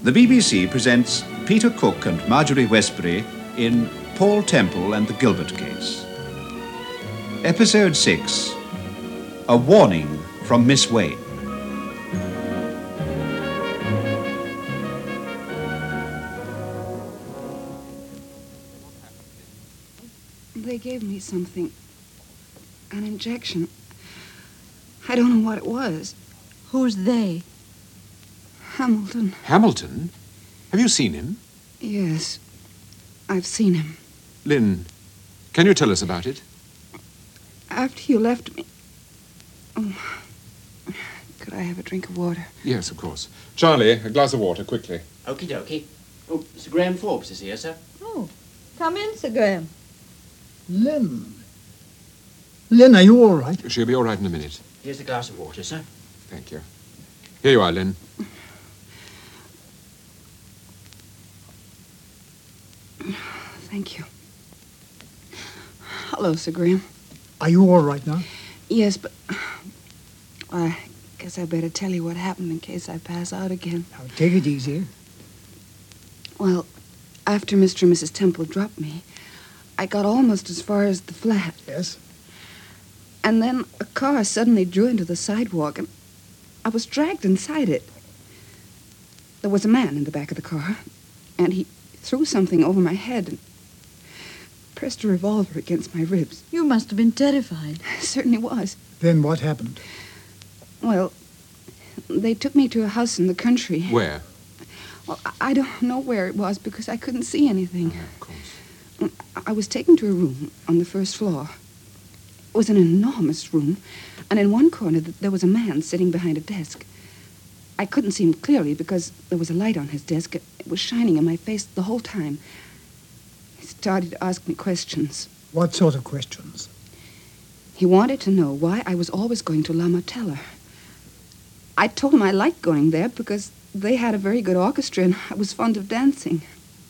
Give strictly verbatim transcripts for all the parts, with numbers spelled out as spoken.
The B B C presents Peter Cook and Marjorie Westbury in Paul Temple and the Gilbert Case. Episode six, A Warning from Miss Wayne. They gave me something, an injection. I don't know what it was. Who's they? Hamilton. Hamilton? Have you seen him? Yes, I've seen him. Lynn, can you tell us about it? After you left me... Oh, could I have a drink of water? Yes, of course. Charlie, a glass of water, quickly. Okie dokie. Oh, Sir Graham Forbes is here, sir. Oh, come in, Sir Graham. Lynn. Lynn, are you all right? She'll be all right in a minute. Here's the glass of water, sir. Thank you. Here you are, Lynn. Thank you. Hello, Sir Graham. Are you all right now? Yes, but... I guess I better tell you what happened in case I pass out again. Now, take it easy. Well, after Mister and Missus Temple dropped me, I got almost as far as the flat. Yes? And then a car suddenly drew into the sidewalk, and I was dragged inside it. There was a man in the back of the car, and he threw something over my head and pressed a revolver against my ribs. You must have been terrified. I certainly was. Then what happened? Well, they took me to a house in the country. Where? Well, I don't know where it was because I couldn't see anything. Oh, of course. I was taken to a room on the first floor. It was an enormous room, and in one corner there was a man sitting behind a desk. I couldn't see him clearly because there was a light on his desk. It was shining in my face the whole time. He started to ask me questions. What sort of questions? He wanted to know why I was always going to La Martella. I told him I liked going there because they had a very good orchestra and I was fond of dancing.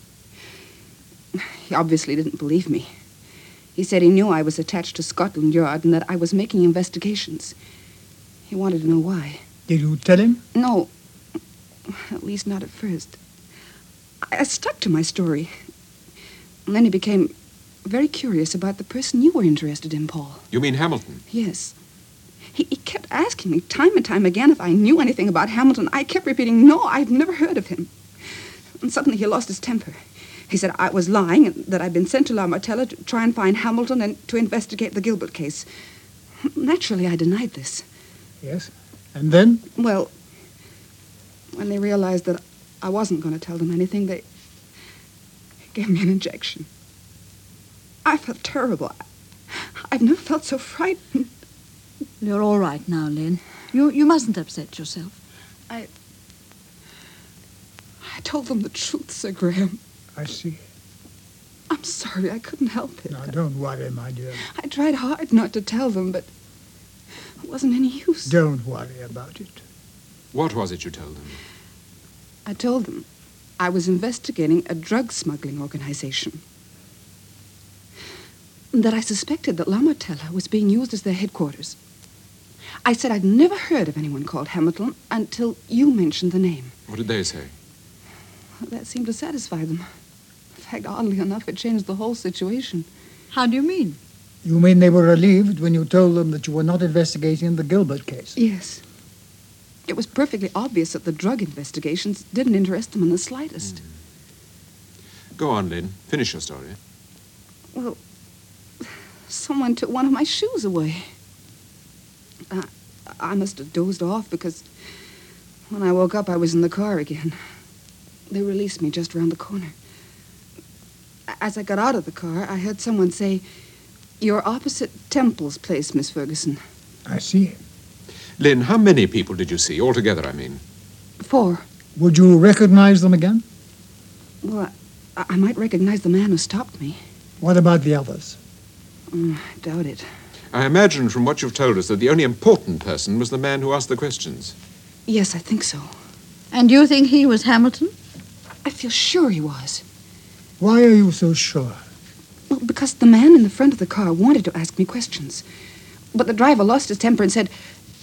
He obviously didn't believe me. He said he knew I was attached to Scotland Yard and that I was making investigations. He wanted to know why. Did you tell him? No, at least not at first. I stuck to my story. And then he became very curious about the person you were interested in, Paul. You mean Hamilton? Yes. He, he kept asking me time and time again if I knew anything about Hamilton. I kept repeating, no, I've never heard of him. And suddenly he lost his temper. He said I was lying and that I'd been sent to La Martella to try and find Hamilton and to investigate the Gilbert case. Naturally, I denied this. Yes. And then? Well, when they realized that I wasn't going to tell them anything, they gave me an injection. I felt terrible. I've never felt so frightened. You're all right now, Lynn. You you mustn't upset yourself. I... I told them the truth, Sir Graham. I see. I'm sorry, I couldn't help it. Now, don't worry, my dear. I tried hard not to tell them, but it wasn't any use. Don't worry about it. What was it you told them? I told them I was investigating a drug smuggling organization. That I suspected that La Martella was being used as their headquarters. I said I'd never heard of anyone called Hamilton until you mentioned the name. What did they say? Well, that seemed to satisfy them. In fact, oddly enough, it changed the whole situation. How do you mean? You mean they were relieved when you told them that you were not investigating the Gilbert case? Yes. It was perfectly obvious that the drug investigations didn't interest them in the slightest. Mm. Go on, Lynn. Finish your story. Well, someone took one of my shoes away. Uh, I must have dozed off because when I woke up, I was in the car again. They released me just around the corner. As I got out of the car, I heard someone say, "You're opposite Temple's place, Miss Ferguson." I see. Lynn, how many people did you see? Altogether, I mean. Four. Would you recognize them again? Well, I, I might recognize the man who stopped me. What about the others? Mm, I doubt it. I imagine from what you've told us that the only important person was the man who asked the questions. Yes, I think so. And you think he was Hamilton? I feel sure he was. Why are you so sure? Well, because the man in the front of the car wanted to ask me questions. But the driver lost his temper and said,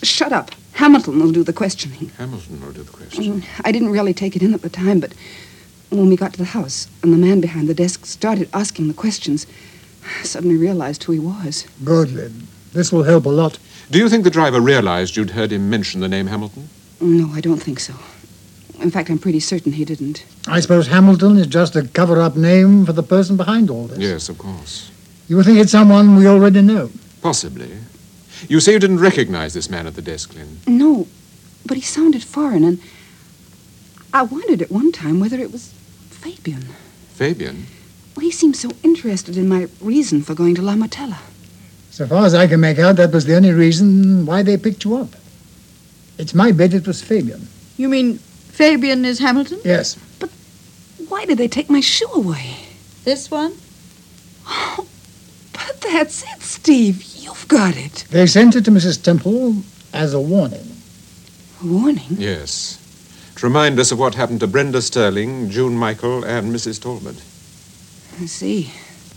Shut up. Hamilton will do the questioning. Hamilton will do the question. Mm, I didn't really take it in at the time, but when we got to the house and the man behind the desk started asking the questions, I suddenly realized who he was. Good, Lynn. This will help a lot. Do you think the driver realized you'd heard him mention the name Hamilton? No, I don't think so. In fact, I'm pretty certain he didn't. I suppose Hamilton is just a cover-up name for the person behind all this. Yes, of course. You think it's someone we already know? Possibly. You say you didn't recognize this man at the desk, Lynn. No, but he sounded foreign, and I wondered at one time whether it was Fabian. Fabian? Well, he seemed so interested in my reason for going to La Martella. So far as I can make out, that was the only reason why they picked you up. It's my bet it was Fabian. You mean Fabian is Hamilton? Yes. Why did they take my shoe away? This one? Oh, but that's it, Steve. You've got it. They sent it to Missus Temple as a warning. A warning? Yes. To remind us of what happened to Brenda Sterling, June Michael, and Missus Talbot. I see.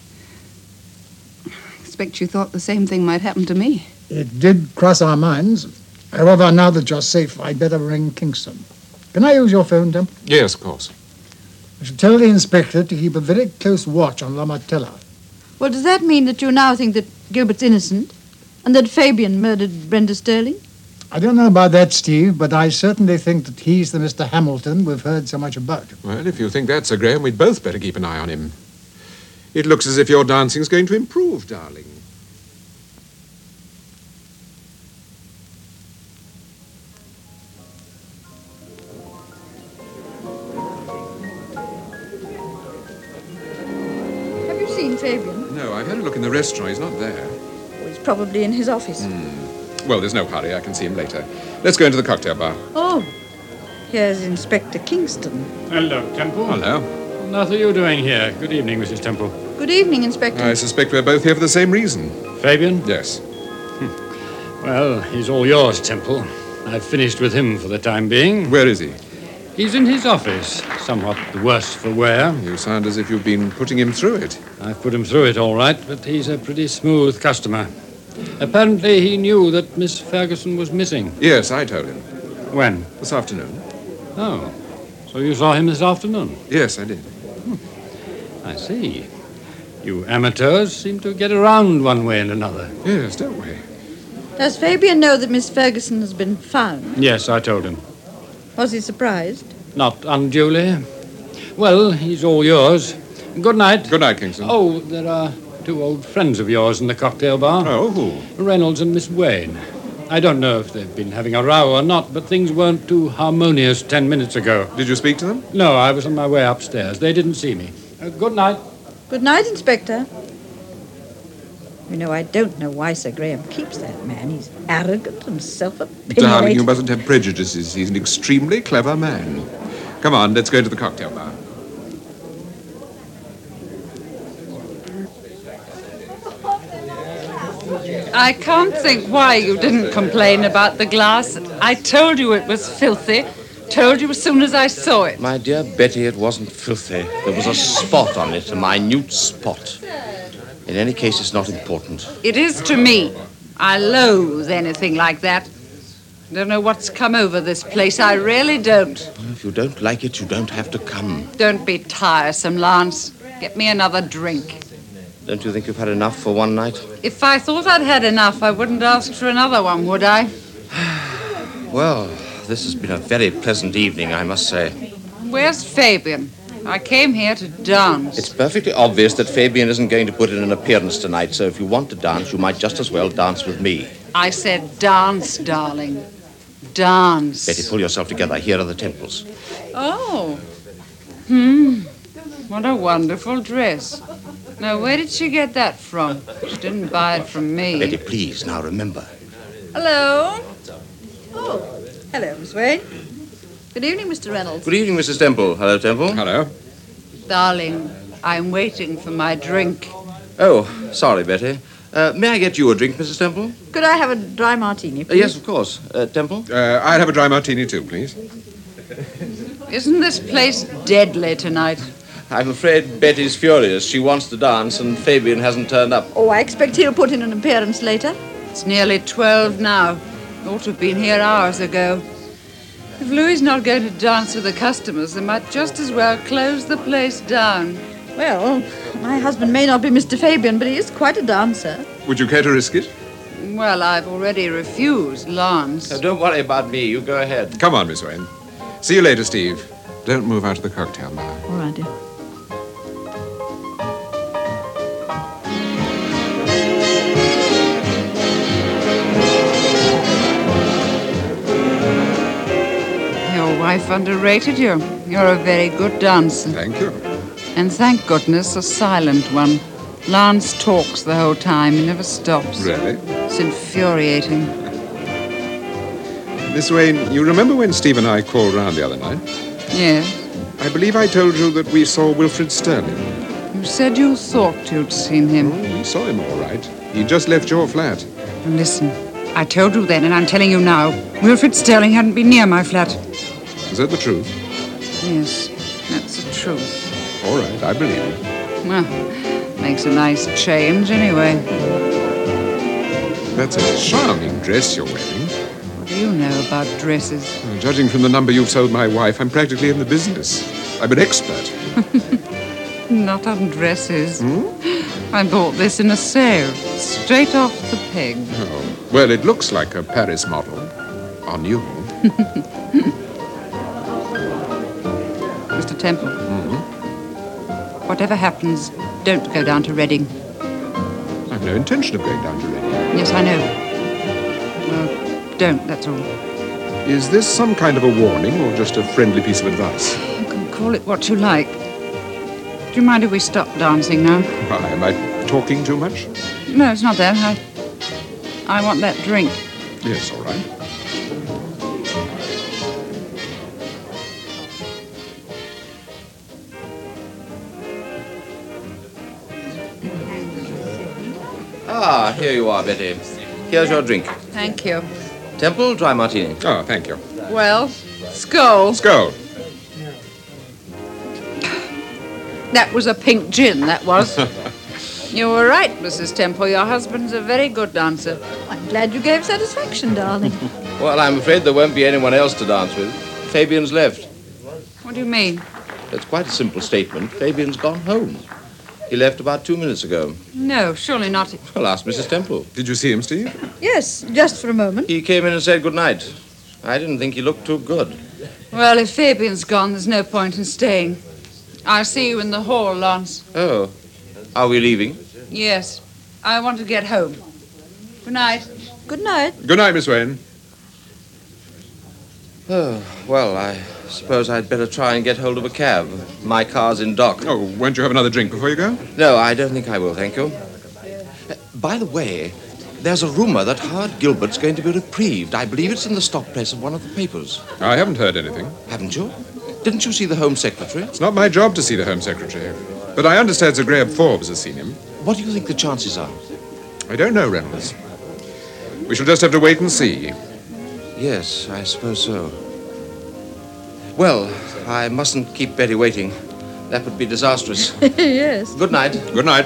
I expect you thought the same thing might happen to me. It did cross our minds. However, now that you're safe, I'd better ring Kingston. Can I use your phone, Temple? Yes, of course. I should tell the inspector to keep a very close watch on La Martella. Well, does that mean that you now think that Gilbert's innocent and that Fabian murdered Brenda Sterling? I don't know about that, Steve, but I certainly think that he's the Mister Hamilton we've heard so much about. Well, if you think that, Sir Graham, we'd both better keep an eye on him. It looks as if your dancing's going to improve, darling. Have you seen Fabian? No, I've had a look in the restaurant. He's not there. Oh, he's probably in his office. Well, there's no hurry. I can see him later. Let's go into the cocktail bar. Oh, here's Inspector Kingston. Hello, Temple. Hello. What are you doing here? Good evening, Missus Temple. Good evening, Inspector. I suspect we're both here for the same reason. Fabian? Yes. Well, he's all yours, Temple. I've finished with him for the time being. Where is he? He's in his office, somewhat the worse for wear. You sound as if you've been putting him through it. I've put him through it all right, but he's a pretty smooth customer. Apparently he knew that Miss Ferguson was missing. Yes, I told him. When? This afternoon. Oh, so you saw him this afternoon? Yes, I did. I see. You amateurs seem to get around one way and another. Yes, don't we? Does Fabian know that Miss Ferguson has been found? Yes, I told him. Was he surprised? Not unduly. Well, he's all yours. Good night. Good night, Kingston. Oh, there are two old friends of yours in the cocktail bar. Oh, who? Reynolds and Miss Wayne. I don't know if they've been having a row or not, but things weren't too harmonious ten minutes ago. Did you speak to them? No, I was on my way upstairs. They didn't see me. Uh, good night. Good night, Inspector. You know, I don't know why Sir Graham keeps that man. He's arrogant and self-opinionated. Darling, you mustn't have prejudices. He's an extremely clever man. Come on, let's go to the cocktail bar. I can't think why you didn't complain about the glass. I told you it was filthy. Told you as soon as I saw it. My dear Betty, it wasn't filthy. There was a spot on it, a minute spot. In any case, it's not important. It is to me. I loathe anything like that. I don't know what's come over this place. I really don't. Well, if you don't like it, you don't have to come. Don't be tiresome, Lance. Get me another drink. Don't you think you've had enough for one night? If I thought I'd had enough, I wouldn't ask for another one, would I? Well, this has been a very pleasant evening, I must say. Where's Fabian? I came here to dance. It's perfectly obvious that Fabian isn't going to put in an appearance tonight, so if you want to dance, you might just as well dance with me. I said dance, darling. Dance. Betty, pull yourself together. Here are the Temples. Oh. Hmm. What a wonderful dress. Now, where did she get that from? She didn't buy it from me. Betty, please, now remember. Hello. Oh, hello, Miss Wayne. Good evening, Mister Reynolds. Good evening, Missus Temple. Hello, Temple. Hello. Darling, I'm waiting for my drink. Oh, sorry, Betty. Uh, may I get you a drink, Missus Temple? Could I have a dry martini, Uh, please? yes, of course. Uh, Temple? Uh, I'd have a dry martini too, please. Isn't this place deadly tonight? I'm afraid Betty's furious. She wants to dance, and Fabian hasn't turned up. Oh, I expect he'll put in an appearance later. It's nearly twelve now. Ought to have been here hours ago. If Louis's not going to dance with the customers, they might just as well close the place down. Well, my husband may not be Mister Fabian, but he is quite a dancer. Would you care to risk it? Well, I've already refused Lance. Now, don't worry about me. You go ahead. Come on, Miss Wayne. See you later, Steve. Don't move out of the cocktail now. All right, dear. Your wife underrated you. You're a very good dancer. Thank you. And thank goodness, a silent one. Lance talks the whole time. He never stops. Really? It's infuriating. Miss Wayne, you remember when Steve and I called round the other night? Yes. I believe I told you that we saw Wilfred Sterling. You said you thought you'd seen him. Oh, we saw him all right. He just left your flat. Listen, I told you then, and I'm telling you now. Wilfred Sterling hadn't been near my flat. Is that the truth? Yes, that's the truth. All right, I believe you. Well, makes a nice change anyway. That's a charming dress you're wearing. What do you know about dresses? Well, judging from the number you've sold my wife, I'm practically in the business. I'm an expert. Not on dresses. Hmm? I bought this in a sale, straight off the peg. Oh, well, it looks like a Paris model. On you. Mister Temple. Mm-hmm. Whatever happens, don't go down to Reading. I've no intention of going down to Reading. Yes, I know. Well, don't, that's all. Is this some kind of a warning or just a friendly piece of advice? You can call it what you like. Do you mind if we stop dancing now? Why, am I talking too much? No, it's not that. I, I want that drink. Yes, all right. Ah, here you are, Betty. Here's your drink. Thank you. Temple, dry martini. Oh, thank you. Well, skull. Skull. That was a pink gin, that was. You were right, Missus Temple. Your husband's a very good dancer. I'm glad you gave satisfaction, darling. Well, I'm afraid there won't be anyone else to dance with. Fabian's left. What do you mean? It's quite a simple statement. Fabian's gone home. He left about two minutes ago. No, surely not. Well, ask Missus Temple. Did you see him, Steve? Yes, just for a moment. He came in and said good night. I didn't think he looked too good. Well, if Fabian's gone, there's no point in staying. I'll see you in the hall, Lance. Oh. Are we leaving? Yes. I want to get home. Good night. Good night. Good night, Miss Wayne. Oh, well, I suppose I'd better try and get hold of a cab. My car's in dock. Oh, won't you have another drink before you go? No, I don't think I will, thank you. Uh, by the way, there's a rumor that Hard Gilbert's going to be reprieved. I believe it's in the stop press of one of the papers. I haven't heard anything. Haven't you? Didn't you see the Home Secretary? It's not my job to see the Home Secretary. But I understand Sir Graham Forbes has seen him. What do you think the chances are? I don't know, Reynolds. We shall just have to wait and see. Yes, I suppose so. Well, I mustn't keep Betty waiting. That would be disastrous. Yes. Good night. Good night.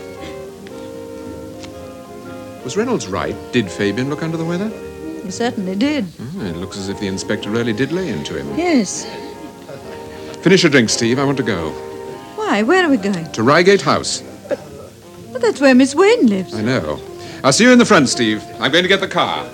Was Reynolds right? Did Fabian look under the weather? He certainly did. Oh, it looks as if the inspector really did lay into him. Yes. Finish your drink, Steve. I want to go. Why? Where are we going? To Reigate House. Well, that's where Miss Wayne lives. I know. I'll see you in the front, Steve. I'm going to get the car.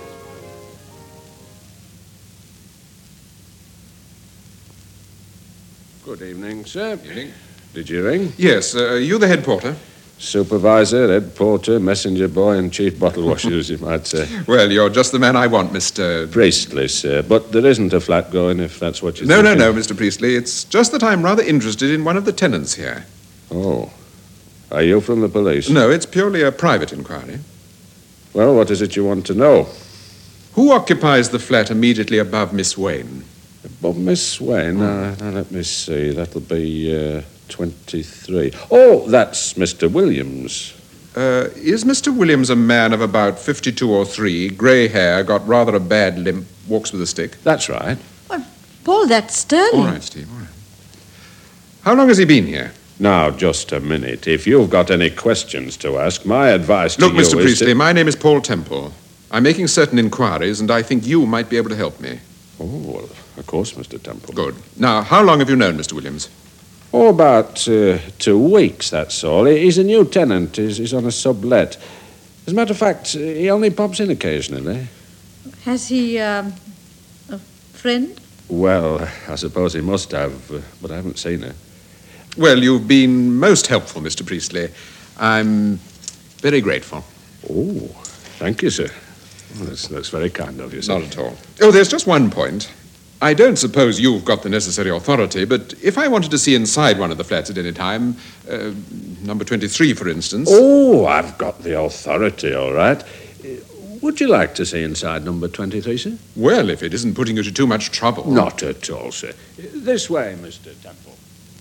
Good evening, sir. Evening. Did you ring? Yes, uh, you the head porter? Supervisor, head porter, messenger boy, and chief bottle washer, as you might say. Well, you're just the man I want, Mister Priestley, sir. But there isn't a flat going, if that's what you're No, thinking. no, no, Mister Priestley. It's just that I'm rather interested in one of the tenants here. Oh. Are you from the police? No, it's purely a private inquiry. Well, what is it you want to know? Who occupies the flat immediately above Miss Wayne? Above Miss Wayne? Now, now, let me see. That'll be uh, twenty-three. Oh, that's Mister Williams. Uh, is Mister Williams a man of about fifty-two or three, grey hair, got rather a bad limp, walks with a stick? That's right. Well, Paul, that's Sterling. All right, Steve, all right. How long has he been here? Now, just a minute. If you've got any questions to ask, my advice to Look, you Mister is Priestley, to... my name is Paul Temple. I'm making certain inquiries, and I think you might be able to help me. Oh, well, of course, Mister Temple. Good. Now, how long have you known Mister Williams? Oh, about uh, two weeks, that's all. He's a new tenant. He's, he's on a sublet. As a matter of fact, he only pops in occasionally. Has he, um, a friend? Well, I suppose he must have, uh, but I haven't seen her. Well, you've been most helpful, Mister Priestley. I'm very grateful. Oh, thank you, sir. Well, that's, that's very kind of you, sir. Not at all. Oh, there's just one point. I don't suppose you've got the necessary authority, but if I wanted to see inside one of the flats at any time, uh, number twenty-three, for instance... Oh, I've got the authority, all right. Uh, Would you like to see inside number twenty-three, sir? Well, if it isn't putting you to too much trouble... Not at all, sir. This way, Mister Temple.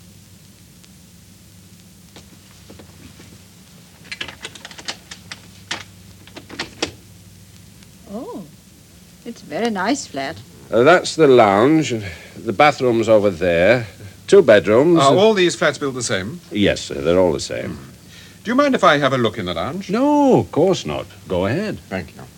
Oh, it's a very nice flat. Uh, that's the lounge. The bathroom's over there. Two bedrooms. Are all these flats built the same? Yes, sir. They're all the same. Do you mind if I have a look in the lounge? No, of course not. Go ahead. Thank you.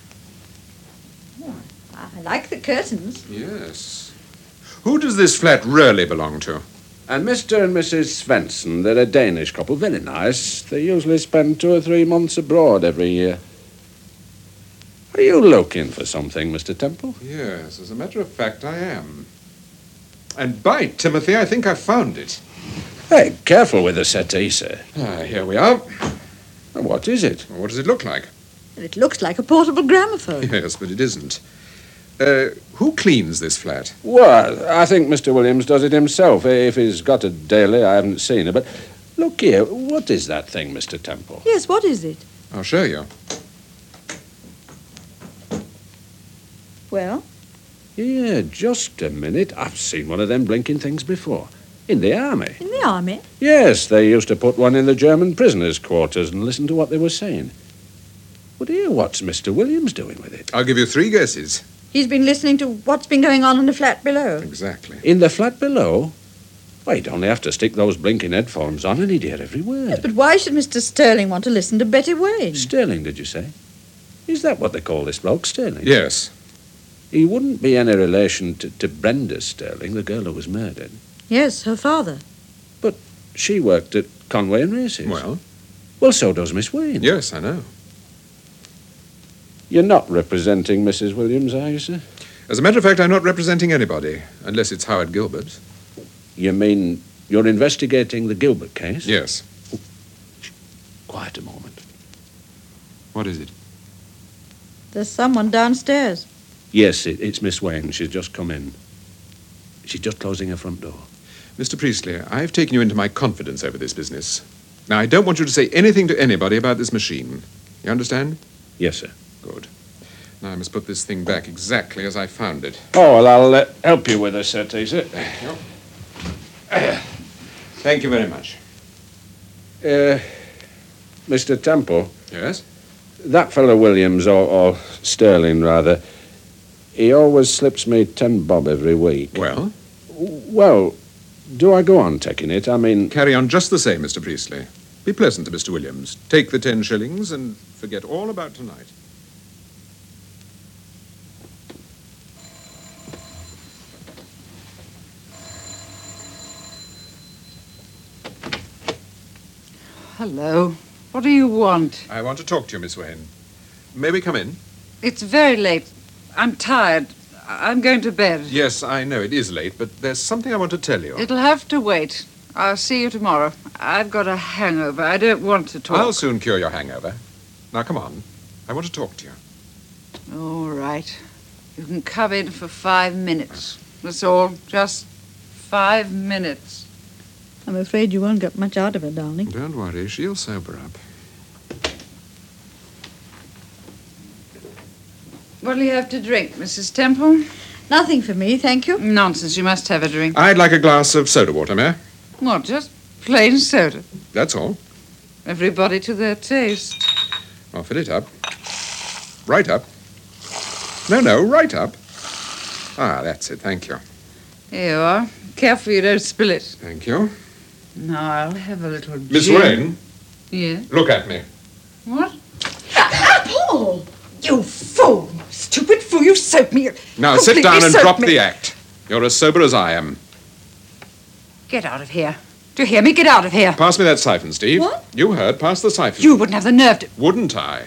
I like the curtains. Yes. Who does this flat really belong to? And Mister and Missus Svensson, they're a Danish couple. Very nice. They usually spend two or three months abroad every year. Are you looking for something, Mister Temple? Yes, as a matter of fact, I am. And by Timothy, I think I've found it. Hey, careful with the settee, sir. Ah, here we are. What is it? What does it look like? It looks like a portable gramophone. Yes, but it isn't. Uh, who cleans this flat? Well, I think Mister Williams does it himself. If he's got it daily, I haven't seen it. But look here, what is that thing, Mister Temple? Yes, what is it? I'll show you. Well? Yeah, just a minute. I've seen one of them blinking things before. In the army. In the army? Yes, they used to put one in the German prisoners' quarters and listen to what they were saying. But here, what's Mister Williams doing with it? I'll give you three guesses. He's been listening to what's been going on in the flat below. Exactly. In the flat below? Why, he'd only have to stick those blinking headphones on and he'd hear every word. Yes, but why should Mister Sterling want to listen to Betty Wayne? Sterling, did you say? Is that what they call this bloke, Sterling? Yes. He wouldn't be any relation to, to Brenda Sterling, the girl who was murdered. Yes, her father. But she worked at Conway and Races. Well? Well, so does Miss Wayne. Yes, I know. You're not representing Missus Williams, are you, sir? As a matter of fact, I'm not representing anybody, unless it's Howard Gilbert. You mean you're investigating the Gilbert case? Yes. Quiet a moment. What is it? There's someone downstairs. Yes, it, it's Miss Wayne. She's just come in. She's just closing her front door. Mister Priestley, I've taken you into my confidence over this business. Now, I don't want you to say anything to anybody about this machine. You understand? Yes, sir. Good. Now, I must put this thing back exactly as I found it. Oh, well, I'll uh, help you with this, sir, sir. Thank you. Thank you very much. Uh, Mister Temple, Yes? that fellow Williams, or, or Sterling, rather, he always slips me ten bob every week. Well? Well, do I go on taking it? I mean... Carry on just the same, Mister Priestley. Be pleasant to Mister Williams. Take the ten shillings and forget all about tonight. Hello. What do you want? I want to talk to you, Miss Wayne. May we come in? It's very late. I'm tired. I'm going to bed. Yes, I know it is late, but there's something I want to tell you. It'll have to wait. I'll see you tomorrow. I've got a hangover. I don't want to talk. I'll soon cure your hangover. Now, come on. I want to talk to you. All right. You can come in for five minutes. That's all. Just five minutes. I'm afraid you won't get much out of her, darling. Don't worry. She'll sober up. What'll you have to drink, Missus Temple? Nothing for me, thank you. Nonsense. You must have a drink. I'd like a glass of soda water, may I? What, just plain soda? That's all. Everybody to their taste. I'll fill it up. Right up. No, no, right up. Ah, that's it. Thank you. Here you are. Careful you don't spill it. Thank you. Now I'll have a little Miss gin. Wayne, Yeah? look at me. What? Paul! You fool! soap me. Now sit Completely down and soap drop me. the act. You're as sober as I am. Get out of here. Do you hear me? Get out of here. Pass me that siphon, Steve. What? You heard. Pass the siphon. You wouldn't have the nerve to... Wouldn't I?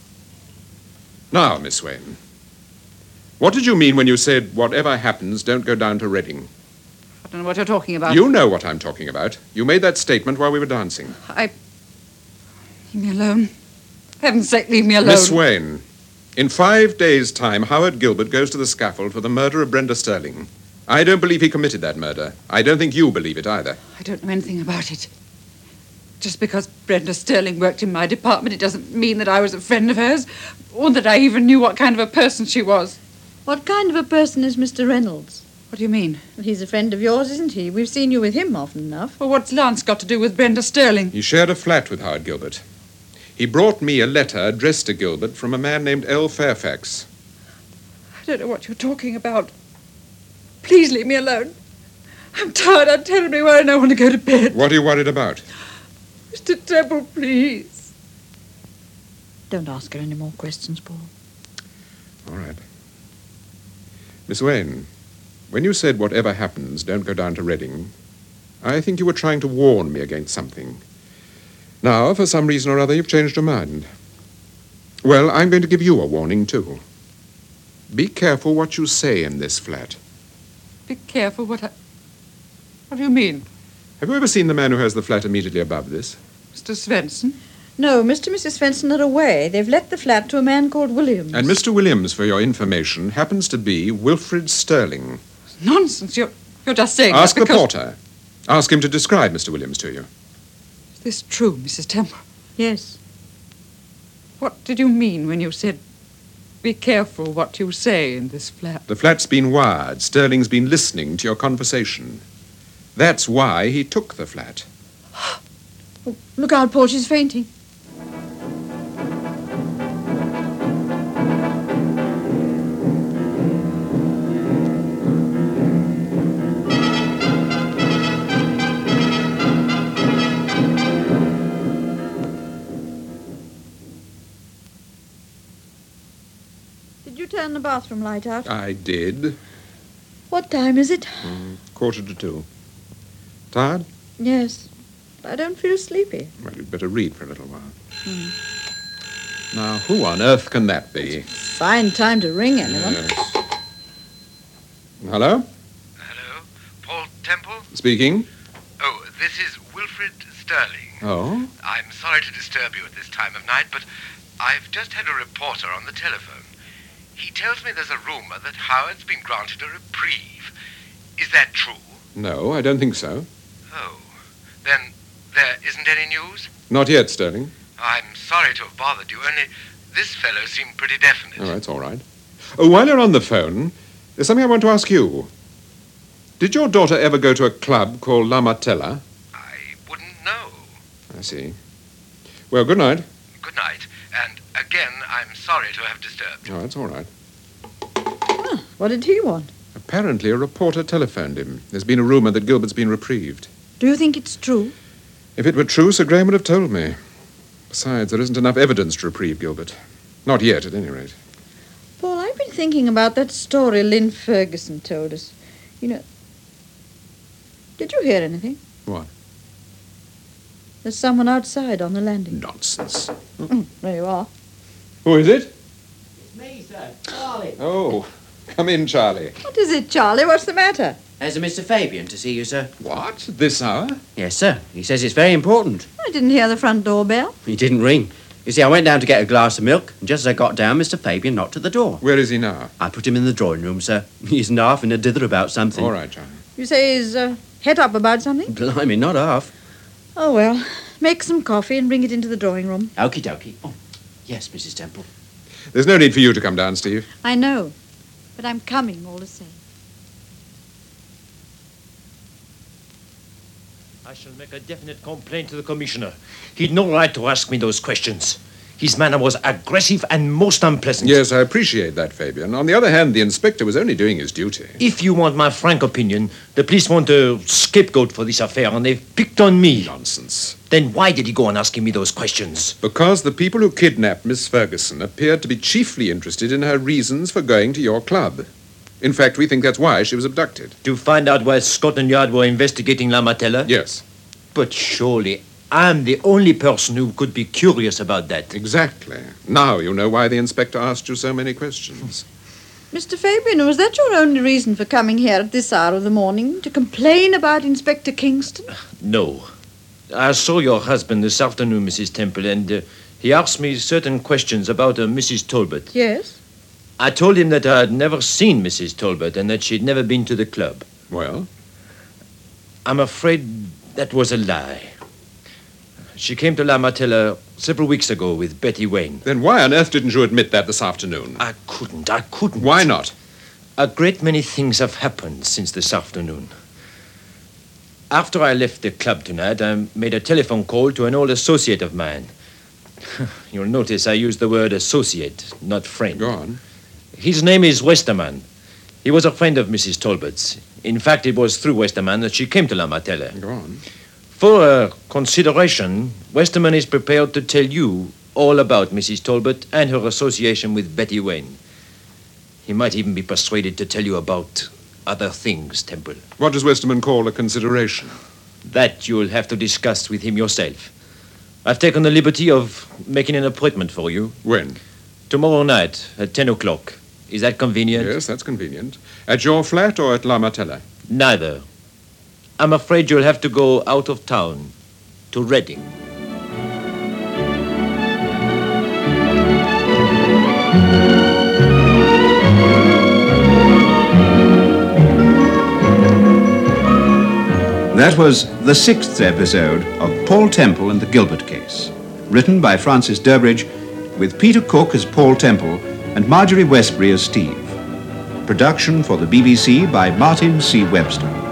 Now, Miss Swain, what did you mean when you said, whatever happens, don't go down to Reading? I don't know what you're talking about. You know what I'm talking about. You made that statement while we were dancing. I... Leave me alone. For heaven's sake, leave me alone. Miss Swain, in five days' time, Howard Gilbert goes to the scaffold for the murder of Brenda Sterling. I don't believe he committed that murder. I don't think you believe it either. I don't know anything about it. Just because Brenda Sterling worked in my department, it doesn't mean that I was a friend of hers, or that I even knew what kind of a person she was. What kind of a person is Mister Reynolds? What do you mean? Well, he's a friend of yours, isn't he? We've seen you with him often enough. Well, what's Lance got to do with Brenda Sterling? He shared a flat with Howard Gilbert. He brought me a letter addressed to Gilbert from a man named L. Fairfax. I don't know what you're talking about. Please leave me alone. I'm tired. I'm terribly worried. I want to go to bed. What are you worried about? Mister Temple, please. Don't ask her any more questions, Paul. All right. Miss Wayne, when you said whatever happens, don't go down to Reading, I think you were trying to warn me against something. Now, for some reason or other, you've changed your mind. Well, I'm going to give you a warning, too. Be careful what you say in this flat. Be careful what I... What do you mean? Have you ever seen the man who has the flat immediately above this? Mister Svensson? No, Mister and Missus Svensson are away. They've let the flat to a man called Williams. And Mister Williams, for your information, happens to be Wilfred Sterling. Nonsense. You're, you're just saying Ask that the because... porter. Ask him to describe Mister Williams to you. Is this true, Missus Temple? Yes. What did you mean when you said, be careful what you say in this flat? The flat's been wired. Sterling's been listening to your conversation. That's why he took the flat. Oh, look out, Paul, she's fainting. Did you turn the bathroom light out? I did. What time is it? Mm, quarter to two. Tired? Yes. I don't feel sleepy. Well, you'd better read for a little while. Mm. Now, who on earth can that be? Fine time to ring anyone. Yes. Hello? Hello? Paul Temple? Speaking. Oh, this is Wilfred Sterling. Oh? I'm sorry to disturb you at this time of night, but I've just had a reporter on the telephone. He tells me there's a rumor that Howard's been granted a reprieve. Is that true? No, I don't think so. Oh. Then there isn't any news? Not yet, Sterling. I'm sorry to have bothered you, only this fellow seemed pretty definite. Oh, that's all right. Oh, while you're on the phone, there's something I want to ask you. Did your daughter ever go to a club called La Martella? I wouldn't know. I see. Well, good night. Good night, and again, I'm sorry to have disturbed you. Oh, that's all right. Oh, what did he want? Apparently, a reporter telephoned him. There's been a rumor that Gilbert's been reprieved. Do you think it's true? If it were true, Sir Graham would have told me. Besides, there isn't enough evidence to reprieve Gilbert. Not yet, at any rate. Paul, I've been thinking about that story Lynn Ferguson told us. You know... Did you hear anything? What? There's someone outside on the landing. Nonsense. Mm, there you are. Who is it? It's me, sir. Charlie. Oh, come in, Charlie. What is it, Charlie? What's the matter? There's a Mister Fabian to see you, sir. What? This hour? Yes, sir. He says it's very important. I didn't hear the front door bell. He didn't ring. You see, I went down to get a glass of milk, and just as I got down, Mister Fabian knocked at the door. Where is he now? I put him in the drawing room, sir. He's half in a dither about something. All right, Charlie. You say he's uh, het up about something? Blimey, not half. Oh, well, make some coffee and bring it into the drawing room. Okie dokie. Oh, yes, Missus Temple. There's no need for you to come down, Steve. I know, but I'm coming all the same. I shall make a definite complaint to the Commissioner. He'd no right to ask me those questions. His manner was aggressive and most unpleasant. Yes, I appreciate that, Fabian. On the other hand, the inspector was only doing his duty. If you want my frank opinion, the police want a scapegoat for this affair, and they've picked on me. Nonsense. Then why did he go on asking me those questions? Because the people who kidnapped Miss Ferguson appeared to be chiefly interested in her reasons for going to your club. In fact, we think that's why she was abducted. To find out why Scotland Yard were investigating La Martella? Yes. But surely I'm the only person who could be curious about that. Exactly. Now you know why the inspector asked you so many questions. Mister Fabian, was that your only reason for coming here at this hour of the morning? To complain about Inspector Kingston? No. I saw your husband this afternoon, Missus Temple, and uh, he asked me certain questions about uh, Missus Talbot. Yes. I told him that I had never seen Missus Talbot and that she'd never been to the club. Well? I'm afraid that was a lie. She came to La Martella several weeks ago with Betty Wayne. Then why on earth didn't you admit that this afternoon? I couldn't. I couldn't. Why not? A great many things have happened since this afternoon. After I left the club tonight, I made a telephone call to an old associate of mine. You'll notice I use the word associate, not friend. Go on. His name is Westerman. He was a friend of Missus Talbot's. In fact, it was through Westerman that she came to La Martella. Go on. For uh, consideration, Westerman is prepared to tell you all about Missus Talbot and her association with Betty Wayne. He might even be persuaded to tell you about other things, Temple. What does Westerman call a consideration? That you'll have to discuss with him yourself. I've taken the liberty of making an appointment for you. When? Tomorrow night at ten o'clock. Is that convenient? Yes, that's convenient. At your flat or at La Martella? Neither. I'm afraid you'll have to go out of town, to Reading. That was the sixth episode of Paul Temple and the Gilbert Case, written by Francis Durbridge, with Peter Cook as Paul Temple and Marjorie Westbury as Steve. Production for the B B C by Martin C. Webster.